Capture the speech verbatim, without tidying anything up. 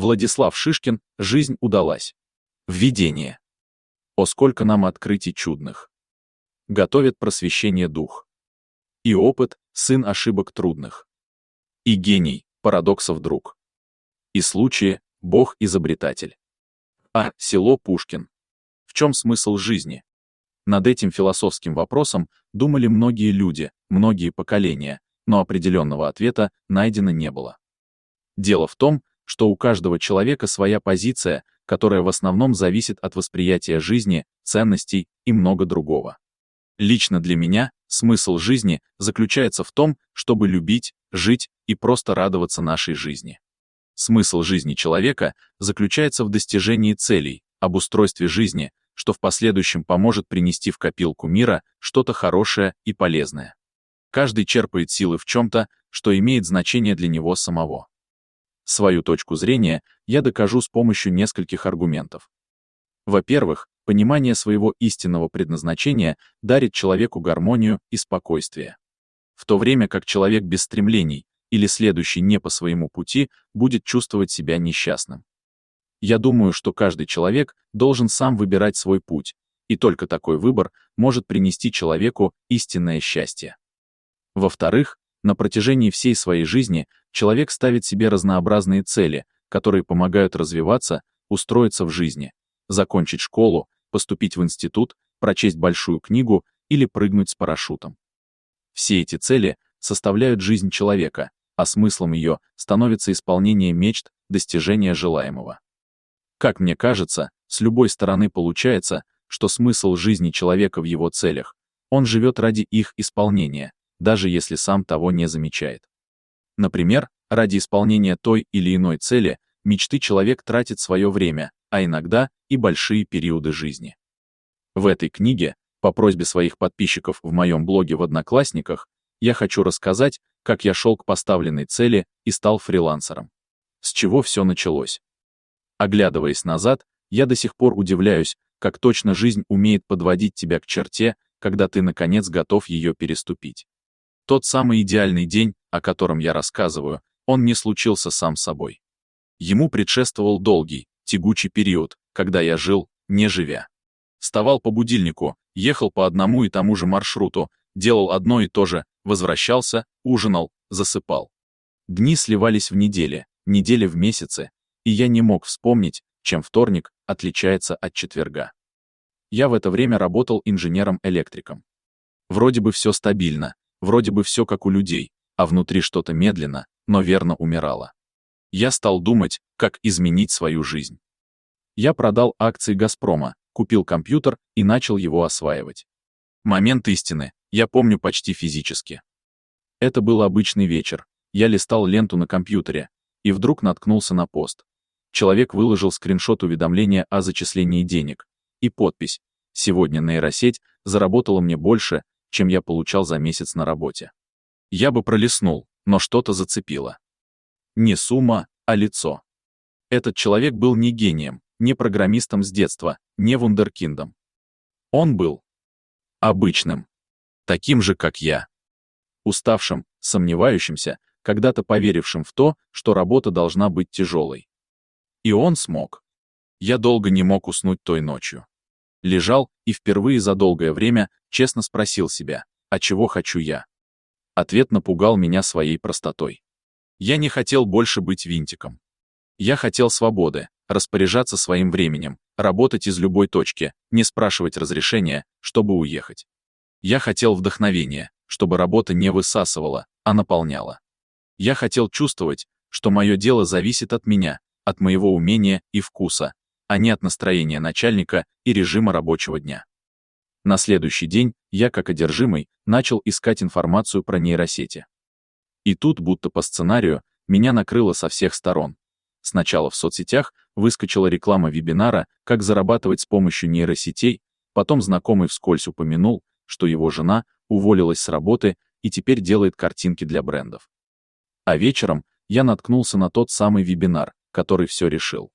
Владислав Шишкин «Жизнь удалась». Введение. О, сколько нам открытий чудных! Готовит просвещение дух. И опыт — сын ошибок трудных. И гений — парадоксов друг. И случаи — Бог-изобретатель. А. Село Пушкин. В чем смысл жизни? Над этим философским вопросом думали многие люди, многие поколения, но определенного ответа найдено не было. Дело в том, что у каждого человека своя позиция, которая в основном зависит от восприятия жизни, ценностей и много другого. Лично для меня смысл жизни заключается в том, чтобы любить, жить и просто радоваться нашей жизни. Смысл жизни человека заключается в достижении целей, обустройстве жизни, что в последующем поможет принести в копилку мира что-то хорошее и полезное. Каждый черпает силы в чем-то, что имеет значение для него самого. Свою точку зрения я докажу с помощью нескольких аргументов. Во-первых, понимание своего истинного предназначения дарит человеку гармонию и спокойствие. В то время как человек без стремлений или следующий не по своему пути будет чувствовать себя несчастным. Я думаю, что каждый человек должен сам выбирать свой путь, и только такой выбор может принести человеку истинное счастье. Во-вторых, на протяжении всей своей жизни человек ставит себе разнообразные цели, которые помогают развиваться, устроиться в жизни, закончить школу, поступить в институт, прочесть большую книгу или прыгнуть с парашютом. Все эти цели составляют жизнь человека, а смыслом ее становится исполнение мечт, достижение желаемого. Как мне кажется, с любой стороны получается, что смысл жизни человека в его целях, он живет ради их исполнения, даже если сам того не замечает. Например, ради исполнения той или иной цели, мечты человек тратит свое время, а иногда и большие периоды жизни. В этой книге, по просьбе своих подписчиков в моем блоге в Одноклассниках, я хочу рассказать, как я шел к поставленной цели и стал фрилансером. С чего все началось. Оглядываясь назад, я до сих пор удивляюсь, как точно жизнь умеет подводить тебя к черте, когда ты, наконец, готов ее переступить. Тот самый идеальный день, о котором я рассказываю, он не случился сам собой. Ему предшествовал долгий, тягучий период, когда я жил, не живя. Вставал по будильнику, ехал по одному и тому же маршруту, делал одно и то же, возвращался, ужинал, засыпал. Дни сливались в недели, недели в месяцы, и я не мог вспомнить, чем вторник отличается от четверга. Я в это время работал инженером-электриком. Вроде бы все стабильно, вроде бы все как у людей, а внутри что-то медленно, но верно умирало. Я стал думать, как изменить свою жизнь. Я продал акции «Газпрома», купил компьютер и начал его осваивать. Момент истины я помню почти физически. Это был обычный вечер, я листал ленту на компьютере, и вдруг наткнулся на пост. Человек выложил скриншот уведомления о зачислении денег, и подпись: «Сегодня нейросеть заработала мне больше, чем я получал за месяц на работе». Я бы пролистнул, но что-то зацепило. Не сумма, а лицо. Этот человек был не гением, не программистом с детства, не вундеркиндом. Он был обычным, таким же, как я. Уставшим, сомневающимся, когда-то поверившим в то, что работа должна быть тяжелой. И он смог. Я долго не мог уснуть той ночью. Лежал и впервые за долгое время честно спросил себя, а чего хочу я? Ответ напугал меня своей простотой. Я не хотел больше быть винтиком. Я хотел свободы, распоряжаться своим временем, работать из любой точки, не спрашивать разрешения, чтобы уехать. Я хотел вдохновения, чтобы работа не высасывала, а наполняла. Я хотел чувствовать, что мое дело зависит от меня, от моего умения и вкуса, а не от настроения начальника и режима рабочего дня. На следующий день я, как одержимый, начал искать информацию про нейросети. И тут, будто по сценарию, меня накрыло со всех сторон. Сначала в соцсетях выскочила реклама вебинара «Как зарабатывать с помощью нейросетей», потом знакомый вскользь упомянул, что его жена уволилась с работы и теперь делает картинки для брендов. А вечером я наткнулся на тот самый вебинар, который все решил.